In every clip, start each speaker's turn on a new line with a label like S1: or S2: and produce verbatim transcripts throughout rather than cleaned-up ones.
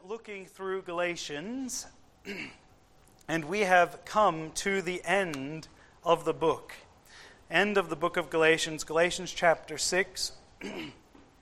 S1: looking through Galatians, and we have come to the end of the book. End of the book of Galatians, Galatians chapter six. um,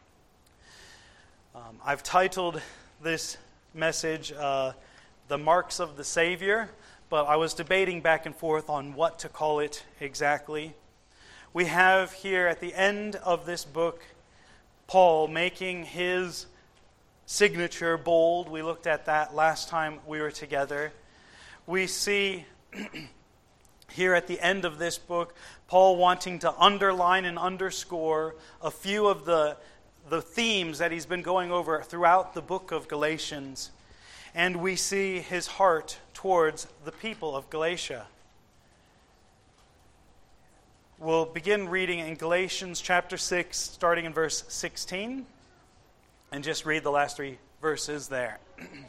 S1: I've titled this message, uh, The Marks of the Savior, but I was debating back and forth on what to call it exactly. We have here at the end of this book, Paul making his signature bold. We looked at that last time we were together. We see here at the end of this book, Paul wanting to underline and underscore a few of the, the themes that he's been going over throughout the book of Galatians. And we see his heart towards the people of Galatia. We'll begin reading in Galatians chapter six, starting in verse sixteen. And just read the last three verses there.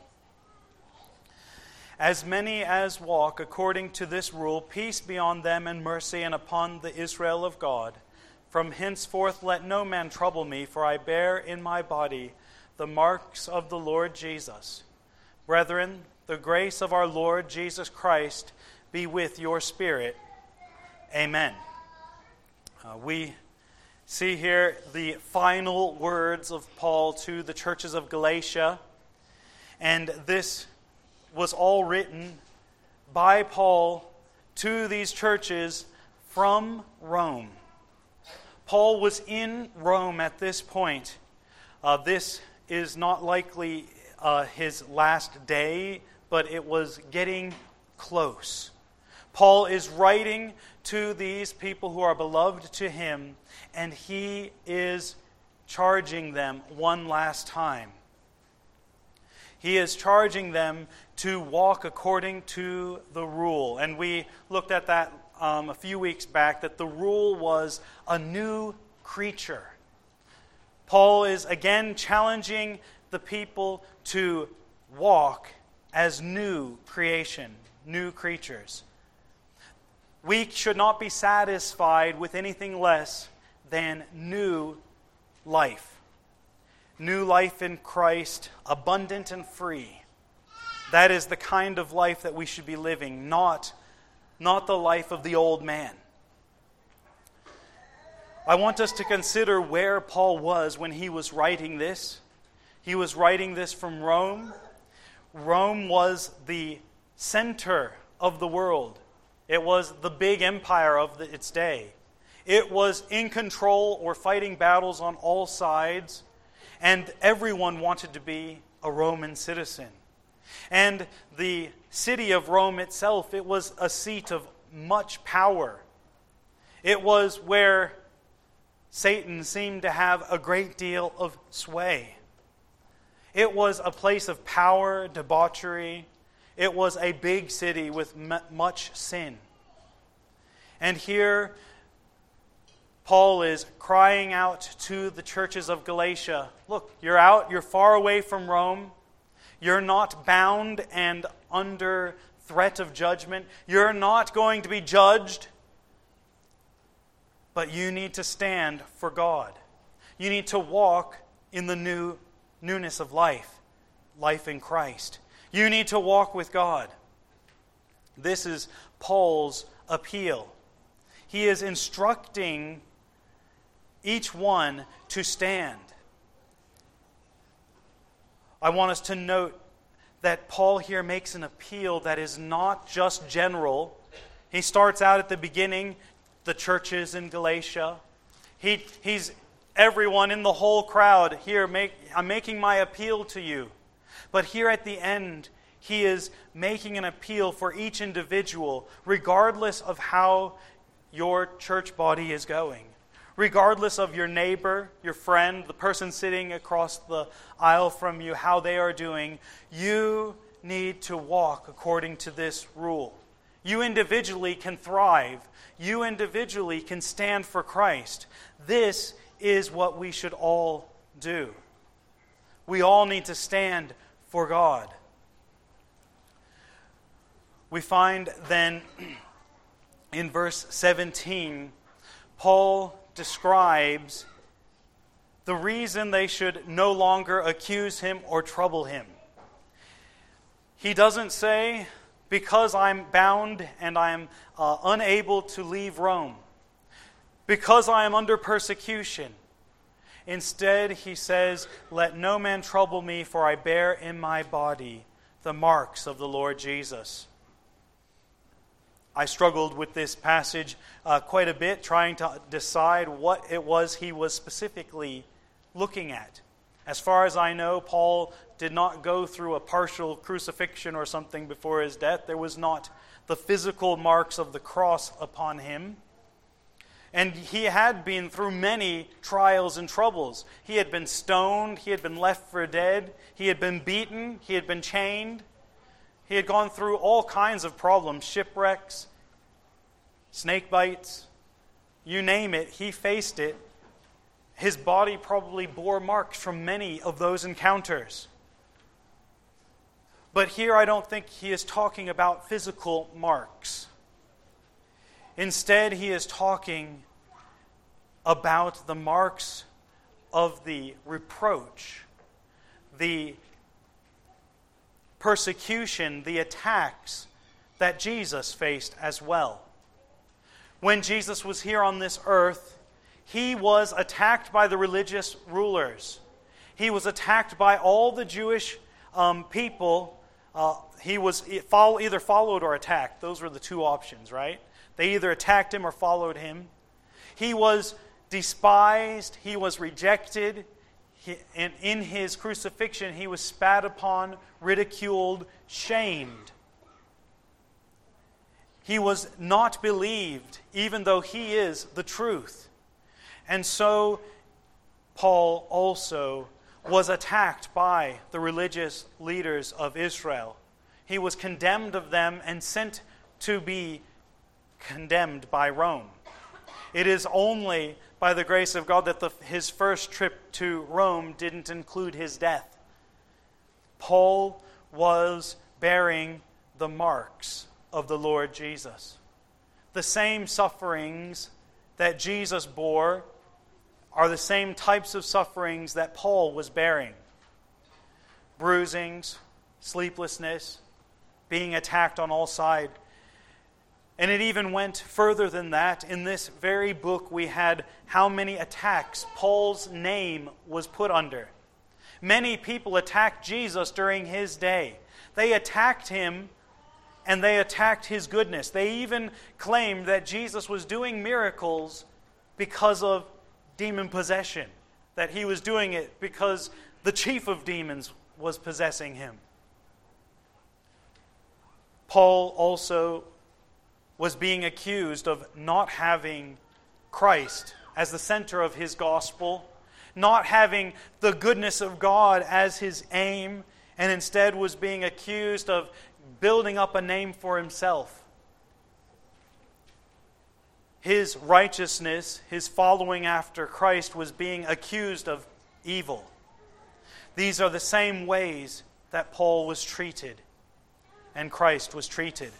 S1: As many as walk according to this rule, peace be on them and mercy and upon the Israel of God. From henceforth let no man trouble me, for I bear in my body the marks of the Lord Jesus. Brethren, the grace of our Lord Jesus Christ be with your spirit. Amen. Uh, we see here the final words of Paul to the churches of Galatia. And this was all written by Paul to these churches from Rome. Paul was in Rome at this point. Uh, this is not likely uh, his last day, but it was getting close. Paul is writing to these people who are beloved to him, and he is charging them one last time. He is charging them to walk according to the rule. And we looked at that um, a few weeks back, that the rule was a new creature. Paul is again challenging the people to walk as new creation, new creatures. We should not be satisfied with anything less than new life. New life in Christ, abundant and free. That is the kind of life that we should be living, not, not the life of the old man. I want us to consider where Paul was when he was writing this. He was writing this from Rome. Rome was the center of the world. It was the big empire of the, its day. It was in control or fighting battles on all sides, and everyone wanted to be a Roman citizen. And the city of Rome itself, it was a seat of much power. It was where Satan seemed to have a great deal of sway. It was a place of power, debauchery. It was a big city with much sin. And here, Paul is crying out to the churches of Galatia, look, you're out, you're far away from Rome. You're not bound and under threat of judgment. You're not going to be judged. But you need to stand for God. You need to walk in the new newness of life, life in Christ. You need to walk with God. This is Paul's appeal. He is instructing each one to stand. I want us to note that Paul here makes an appeal that is not just general. He starts out at the beginning, the churches in Galatia. He, he's everyone in the whole crowd here, make, I'm making my appeal to you. But here at the end, he is making an appeal for each individual, regardless of how your church body is going. Regardless of your neighbor, your friend, the person sitting across the aisle from you, how they are doing, you need to walk according to this rule. You individually can thrive. You individually can stand for Christ. This is what we should all do. We all need to stand for God. We find then in verse seventeen, Paul describes the reason they should no longer accuse him or trouble him. He doesn't say, because I'm bound and I'm uh, unable to leave Rome, because I am under persecution. Instead, he says, let no man trouble me, for I bear in my body the marks of the Lord Jesus. I struggled with this passage uh, quite a bit, trying to decide what it was he was specifically looking at. As far as I know, Paul did not go through a partial crucifixion or something before his death. There was not the physical marks of the cross upon him. And he had been through many trials and troubles. He had been stoned, he had been left for dead, he had been beaten, he had been chained. He had gone through all kinds of problems, shipwrecks, snake bites, you name it, he faced it. His body probably bore marks from many of those encounters. But here I don't think he is talking about physical marks. Instead, he is talking about the marks of the reproach, the persecution, the attacks that Jesus faced as well. When Jesus was here on this earth, he was attacked by the religious rulers. He was attacked by all the Jewish um, people. Uh, he was follow, either followed or attacked. Those were the two options, right? They either attacked him or followed him. He was despised. He was rejected. He, and in his crucifixion, he was spat upon, ridiculed, shamed. He was not believed, even though he is the truth. And so, Paul also was attacked by the religious leaders of Israel. He was condemned of them and sent to be condemned by Rome. It is only by the grace of God that the, his first trip to Rome didn't include his death. Paul was bearing the marks of the Lord Jesus. The same sufferings that Jesus bore are the same types of sufferings that Paul was bearing. Bruisings, sleeplessness, being attacked on all sides. And it even went further than that. In this very book, we had how many attacks Paul's name was put under. Many people attacked Jesus during his day. They attacked him and they attacked his goodness. They even claimed that Jesus was doing miracles because of demon possession, that he was doing it because the chief of demons was possessing him. Paul also was being accused of not having Christ as the center of his gospel, not having the goodness of God as his aim, and instead was being accused of building up a name for himself. His righteousness, his following after Christ, was being accused of evil. These are the same ways that Paul was treated and Christ was treated.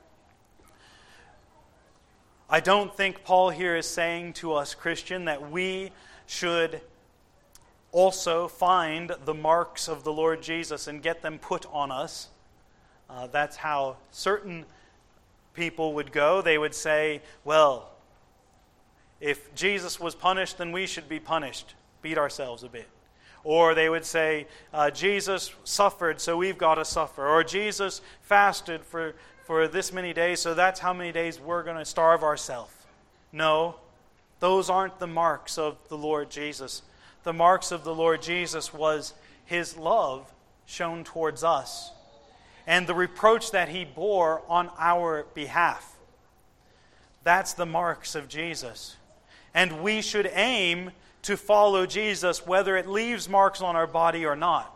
S1: I don't think Paul here is saying to us, Christian, that we should also find the marks of the Lord Jesus and get them put on us. Uh, that's how certain people would go. They would say, well, if Jesus was punished, then we should be punished. Beat ourselves a bit. Or they would say, uh, Jesus suffered, so we've got to suffer. Or Jesus fasted for, for this many days, so that's how many days we're going to starve ourselves. No, those aren't the marks of the Lord Jesus. The marks of the Lord Jesus was his love shown towards us and the reproach that he bore on our behalf. That's the marks of Jesus. And we should aim to follow Jesus whether it leaves marks on our body or not.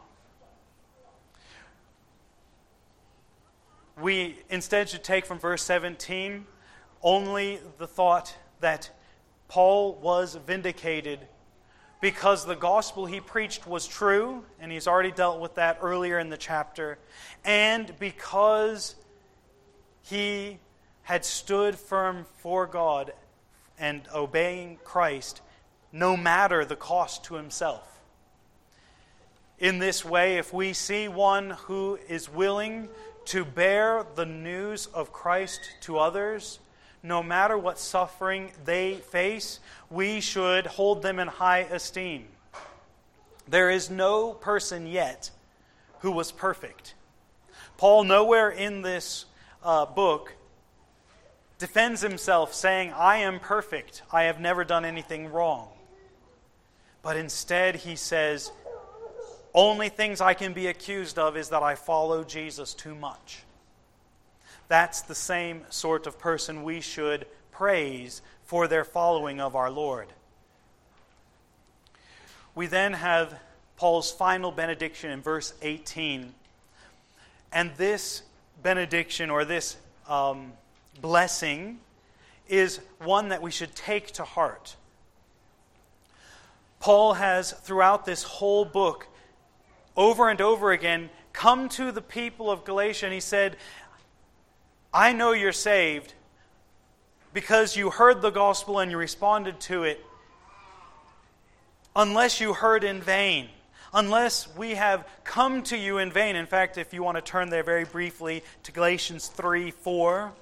S1: We instead should take from verse seventeen only the thought that Paul was vindicated because the gospel he preached was true, and he's already dealt with that earlier in the chapter, and because he had stood firm for God and obeying Christ no matter the cost to himself. In this way, if we see one who is willing to bear the news of Christ to others, no matter what suffering they face, we should hold them in high esteem. There is no person yet who was perfect. Paul, nowhere in this uh, book, defends himself saying, I am perfect, I have never done anything wrong. But instead he says, only things I can be accused of is that I follow Jesus too much. That's the same sort of person we should praise for their following of our Lord. We then have Paul's final benediction in verse eighteen. And this benediction, or this um, blessing, is one that we should take to heart. Paul has, throughout this whole book, over and over again, come to the people of Galatia and he said, I know you're saved because you heard the gospel and you responded to it. Unless you heard in vain, unless we have come to you in vain. In fact, if you want to turn there very briefly to Galatians three four.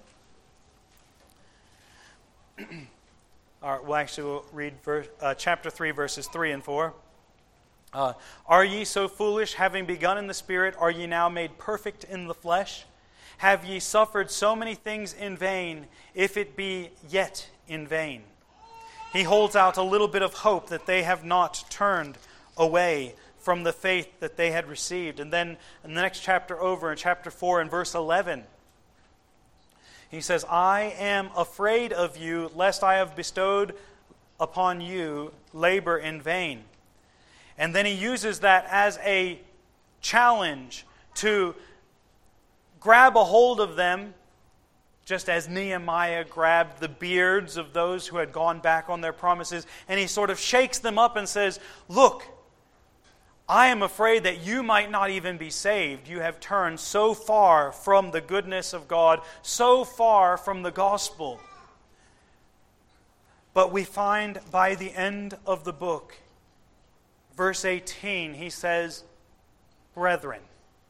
S1: All right, we'll actually we'll read verse, uh, chapter three, verses three and four. Uh, Are ye so foolish, having begun in the Spirit, are ye now made perfect in the flesh? Have ye suffered so many things in vain, if it be yet in vain? He holds out a little bit of hope that they have not turned away from the faith that they had received. And then in the next chapter over, in chapter four, in verse eleven, he says, I am afraid of you, lest I have bestowed upon you labor in vain. And then he uses that as a challenge to grab a hold of them, just as Nehemiah grabbed the beards of those who had gone back on their promises, and he sort of shakes them up and says, look, I am afraid that you might not even be saved. You have turned so far from the goodness of God, so far from the gospel. But we find by the end of the book, verse eighteen, he says, brethren.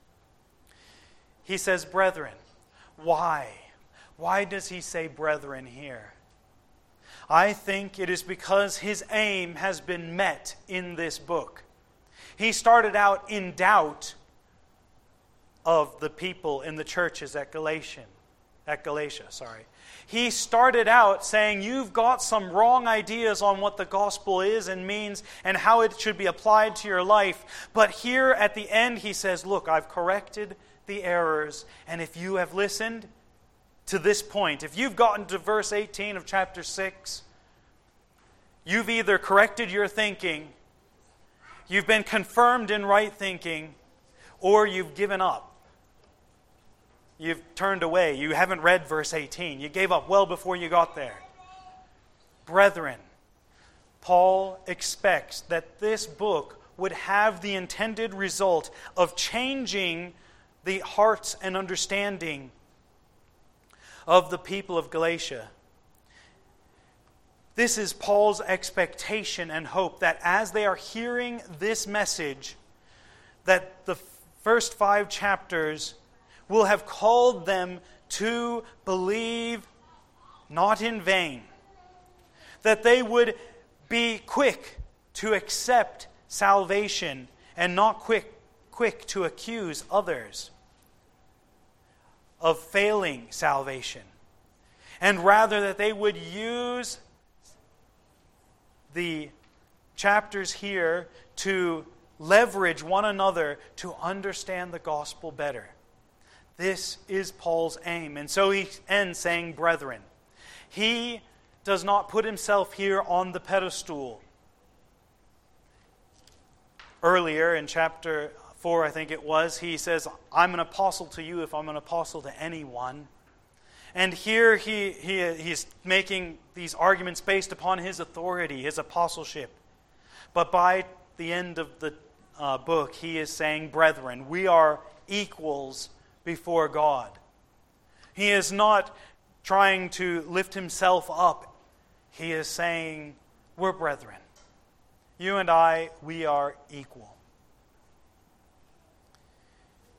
S1: He says, brethren. Why? Why does he say brethren here? I think it is because his aim has been met in this book. He started out in doubt of the people in the churches at Galatia. At Galatia, sorry. He started out saying, you've got some wrong ideas on what the gospel is and means and how it should be applied to your life. But here at the end he says, look, I've corrected the errors. And if you have listened to this point, if you've gotten to verse eighteen of chapter six, you've either corrected your thinking, you've been confirmed in right thinking, or you've given up. You've turned away. You haven't read verse eighteen. You gave up well before you got there. Brethren, Paul expects that this book would have the intended result of changing the hearts and understanding of the people of Galatia. This is Paul's expectation and hope that as they are hearing this message, that the first five chapters will have called them to believe not in vain. That they would be quick to accept salvation and not quick, quick to accuse others of failing salvation. And rather that they would use the chapters here to leverage one another to understand the gospel better. This is Paul's aim. And so he ends saying, brethren. He does not put himself here on the pedestal. Earlier in chapter four, I think it was, he says, I'm an apostle to you if I'm an apostle to anyone. And here he, he he's making these arguments based upon his authority, his apostleship. But by the end of the uh, book, he is saying, brethren, we are equals before God. He is not trying to lift himself up. He is saying, we're brethren. You and I, we are equal.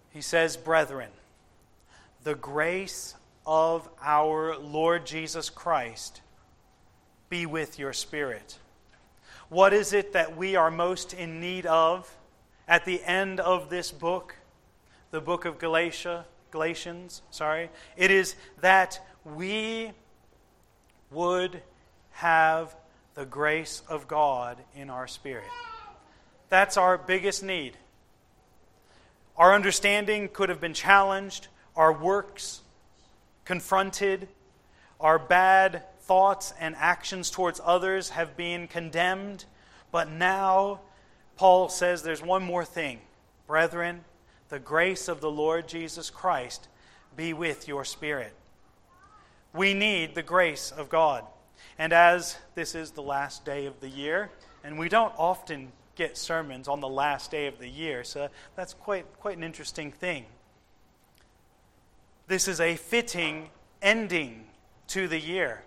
S1: He says, brethren, the grace of our Lord Jesus Christ be with your spirit. What is it that we are most in need of at the end of this book, the book of Galatia, Galatians, sorry? It is that we would have the grace of God in our spirit. That's our biggest need. Our understanding could have been challenged, our works confronted, our bad thoughts and actions towards others have been condemned, but now Paul says there's one more thing. Brethren, the grace of the Lord Jesus Christ be with your spirit. We need the grace of God. And as this is the last day of the year, and we don't often get sermons on the last day of the year, so that's quite quite an interesting thing. This is a fitting ending to the year,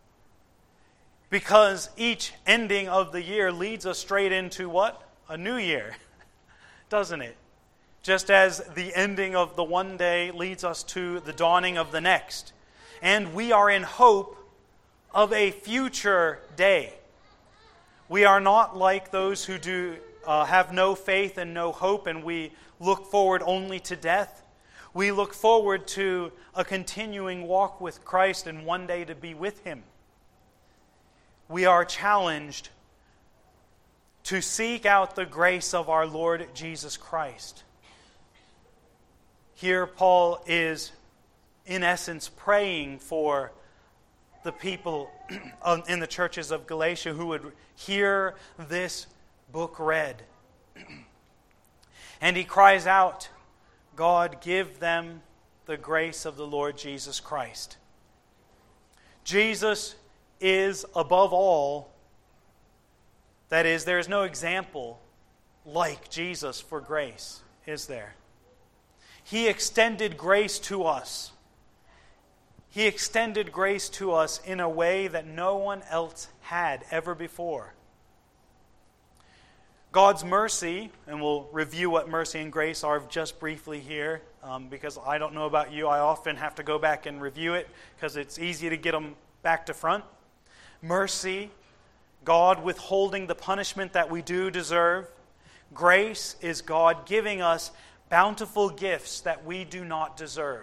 S1: because each ending of the year leads us straight into what? A new year, doesn't it? Just as the ending of the one day leads us to the dawning of the next. And we are in hope of a future day. We are not like those who do uh, have no faith and no hope, and we look forward only to death. We look forward to a continuing walk with Christ and one day to be with Him. We are challenged to seek out the grace of our Lord Jesus Christ. Here Paul is, in essence, praying for the people in the churches of Galatia who would hear this book read. And he cries out, God, give them the grace of the Lord Jesus Christ. Jesus is above all. That is, there is no example like Jesus for grace, is there? He extended grace to us. He extended grace to us in a way that no one else had ever before. God's mercy, and we'll review what mercy and grace are just briefly here, um, because I don't know about you, I often have to go back and review it because it's easy to get them back to front. Mercy, God withholding the punishment that we do deserve. Grace is God giving us bountiful gifts that we do not deserve.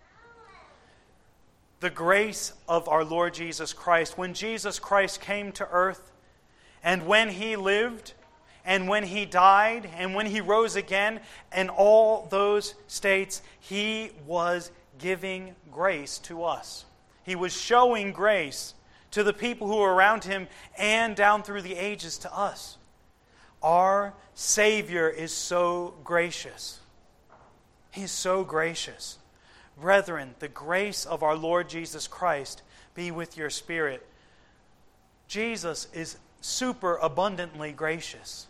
S1: The grace of our Lord Jesus Christ. When Jesus Christ came to earth, and when He lived, and when He died, and when He rose again, in all those states, He was giving grace to us. He was showing grace to the people who were around Him and down through the ages to us. Our Savior is so gracious. He is so gracious. Brethren, the grace of our Lord Jesus Christ be with your spirit. Jesus is super abundantly gracious.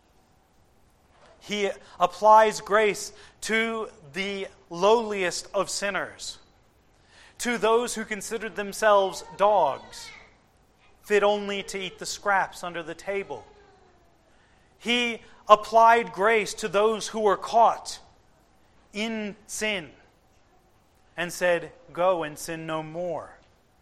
S1: He applies grace to the lowliest of sinners, to those who considered themselves dogs, fit only to eat the scraps under the table. He applied grace to those who were caught in sin and said, go and sin no more.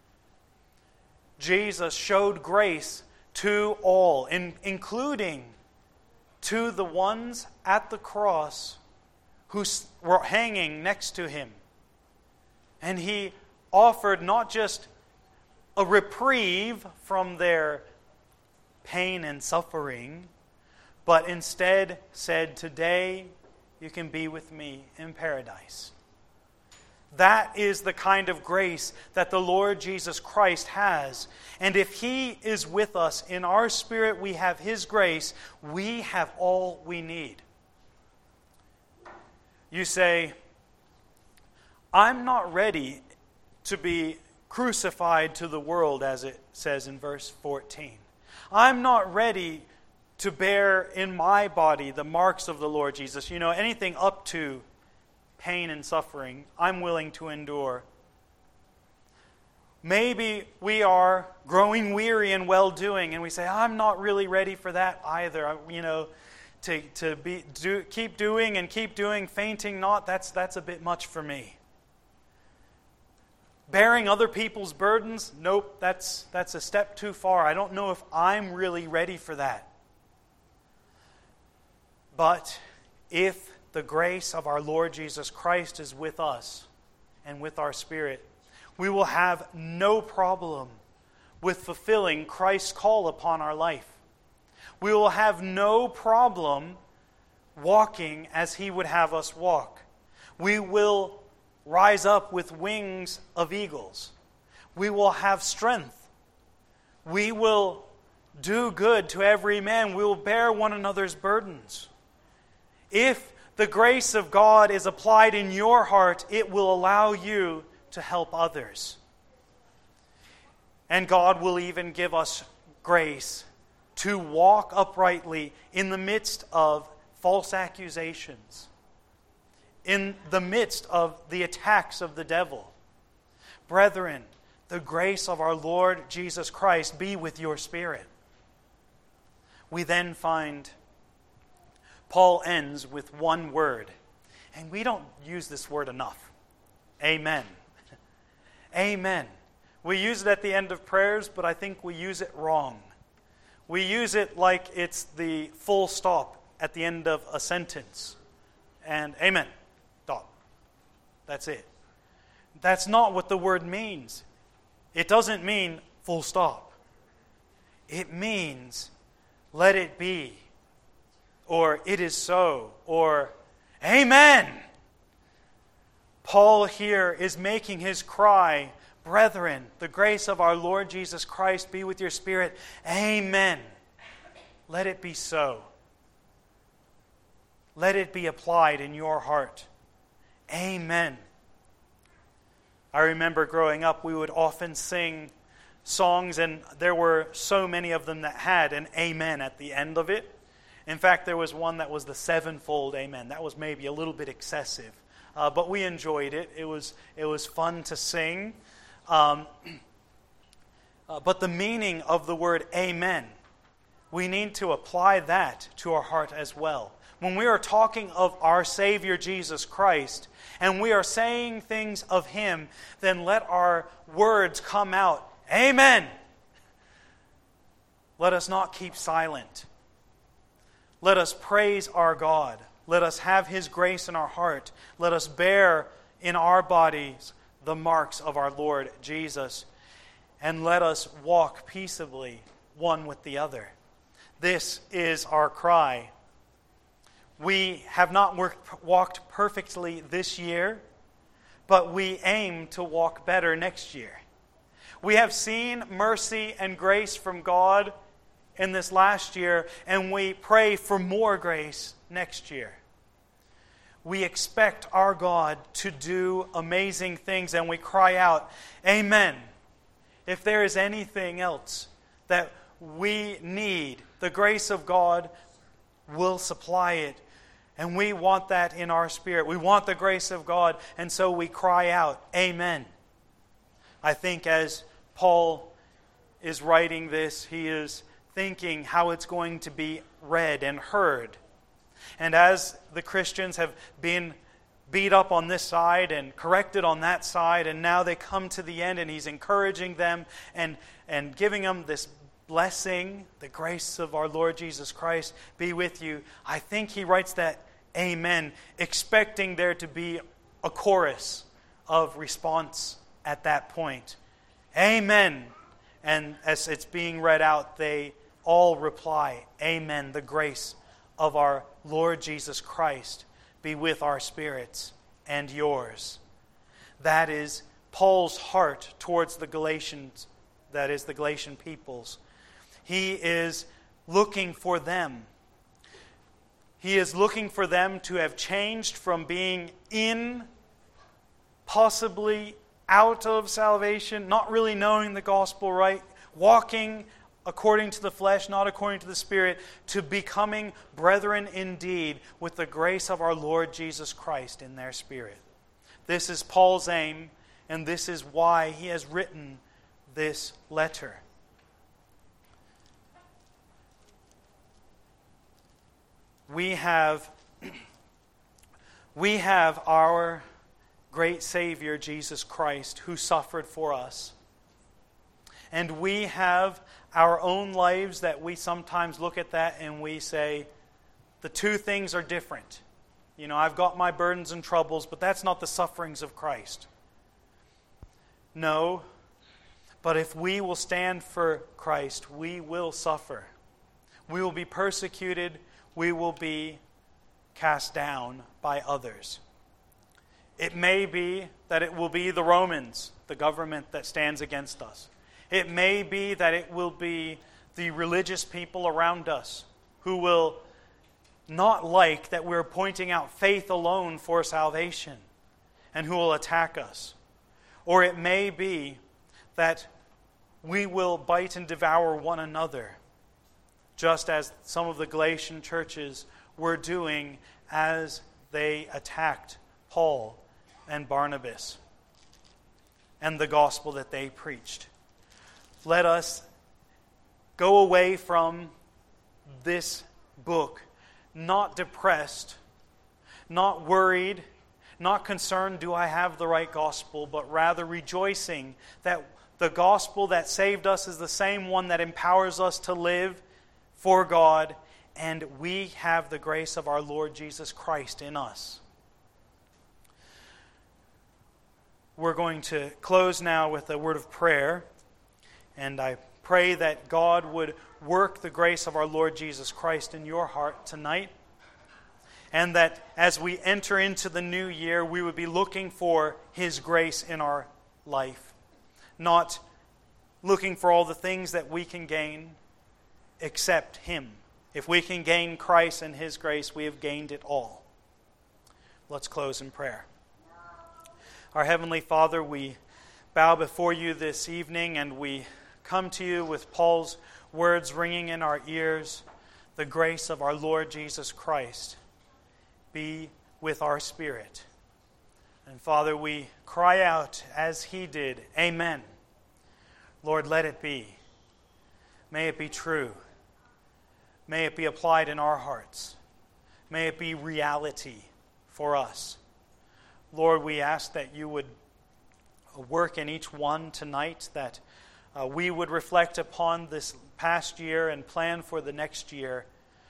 S1: Jesus showed grace to all, in, including to the ones at the cross who were hanging next to Him. And He offered not just a reprieve from their pain and suffering, but instead said, today you can be with me in paradise. That is the kind of grace that the Lord Jesus Christ has. And if He is with us in our spirit, we have His grace, we have all we need. You say, I'm not ready to be crucified to the world, as it says in verse fourteen. I'm not ready to bear in my body the marks of the Lord Jesus. You know, anything up to pain and suffering, I'm willing to endure. Maybe we are growing weary in well-doing, and we say, I'm not really ready for that either. You know, to, to be do, keep doing and keep doing, fainting not, that's, that's a bit much for me. Bearing other people's burdens, nope, that's, that's a step too far. I don't know if I'm really ready for that. But if the grace of our Lord Jesus Christ is with us and with our spirit, we will have no problem with fulfilling Christ's call upon our life. We will have no problem walking as He would have us walk. We will rise up with wings of eagles. We will have strength. We will do good to every man. We will bear one another's burdens. If the grace of God is applied in your heart, it will allow you to help others. And God will even give us grace to walk uprightly in the midst of false accusations, in the midst of the attacks of the devil. Brethren, the grace of our Lord Jesus Christ be with your spirit. We then find Paul ends with one word, and we don't use this word enough. Amen. Amen. We use it at the end of prayers, but I think we use it wrong. We use it like it's the full stop at the end of a sentence. And amen. Stop. That's it. That's not what the word means. It doesn't mean full stop. It means let it be, or it is so, or amen. Paul here is making his cry, brethren, the grace of our Lord Jesus Christ be with your spirit. Amen. Let it be so. Let it be applied in your heart. Amen. I remember growing up, we would often sing songs, and there were so many of them that had an amen at the end of it. In fact, there was one that was the sevenfold amen. That was maybe a little bit excessive, uh, but we enjoyed it. It was it was fun to sing. Um, uh, but the meaning of the word amen, we need to apply that to our heart as well. When we are talking of our Savior Jesus Christ, and we are saying things of Him, then let our words come out. Amen. Let us not keep silent. Let us praise our God. Let us have His grace in our heart. Let us bear in our bodies the marks of our Lord Jesus. And let us walk peaceably one with the other. This is our cry. We have not worked, walked perfectly this year, but we aim to walk better next year. We have seen mercy and grace from God in this last year, and we pray for more grace next year. We expect our God to do amazing things, and we cry out, Amen. If there is anything else that we need, the grace of God will supply it. And we want that in our spirit. We want the grace of God, and so we cry out, Amen. I think as Paul is writing this, he is thinking how it's going to be read and heard. And as the Christians have been beat up on this side and corrected on that side, and now they come to the end, and he's encouraging them and, and giving them this blessing, the grace of our Lord Jesus Christ be with you. I think he writes that Amen, expecting there to be a chorus of response at that point. Amen. And as it's being read out, they all reply, Amen. The grace of our Lord Jesus Christ be with our spirits and yours. That is Paul's heart towards the Galatians, that is the Galatian peoples. He is looking for them. He is looking for them to have changed from being in, possibly out of salvation, not really knowing the gospel right, walking according to the flesh, not according to the Spirit, to becoming brethren indeed with the grace of our Lord Jesus Christ in their spirit. This is Paul's aim, and this is why he has written this letter. we have, we have our great Savior, Jesus Christ, who suffered for us. And we have our own lives that we sometimes look at that and we say, the two things are different. You know, I've got my burdens and troubles, but that's not the sufferings of Christ. No, but if we will stand for Christ, we will suffer. We will be persecuted. We will be cast down by others. It may be that it will be the Romans, the government that stands against us. It may be that it will be the religious people around us who will not like that we're pointing out faith alone for salvation and who will attack us. Or it may be that we will bite and devour one another, just as some of the Galatian churches were doing as they attacked Paul and Barnabas and the gospel that they preached. Let us go away from this book not depressed, not worried, not concerned, do I have the right gospel, but rather rejoicing that the gospel that saved us is the same one that empowers us to live for God, and we have the grace of our Lord Jesus Christ in us. We're going to close now with a word of prayer, and I pray that God would work the grace of our Lord Jesus Christ in your heart tonight, and that as we enter into the new year, we would be looking for His grace in our life, not looking for all the things that we can gain except Him. If we can gain Christ and His grace, we have gained it all. Let's close in prayer. Our Heavenly Father, we bow before You this evening, and we come to You with Paul's words ringing in our ears. The grace of our Lord Jesus Christ be with our spirit. And Father, we cry out as He did, Amen. Lord, let it be. May it be true. May it be applied in our hearts. May it be reality for us. Lord, we ask that You would work in each one tonight, that Uh, we would reflect upon this past year and plan for the next year,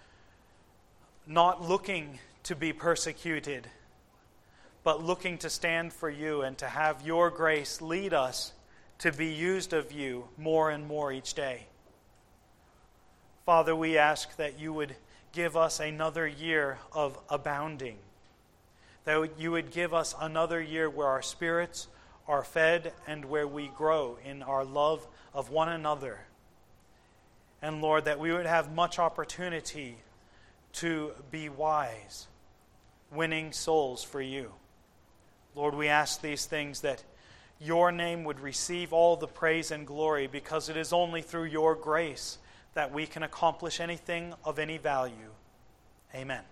S1: not looking to be persecuted, but looking to stand for You and to have Your grace lead us to be used of You more and more each day. Father, we ask that You would give us another year of abounding, that You would give us another year where our spirits are fed and where we grow in our love of one another. And Lord, that we would have much opportunity to be wise, winning souls for You. Lord, we ask these things that Your name would receive all the praise and glory, because it is only through Your grace that we can accomplish anything of any value. Amen.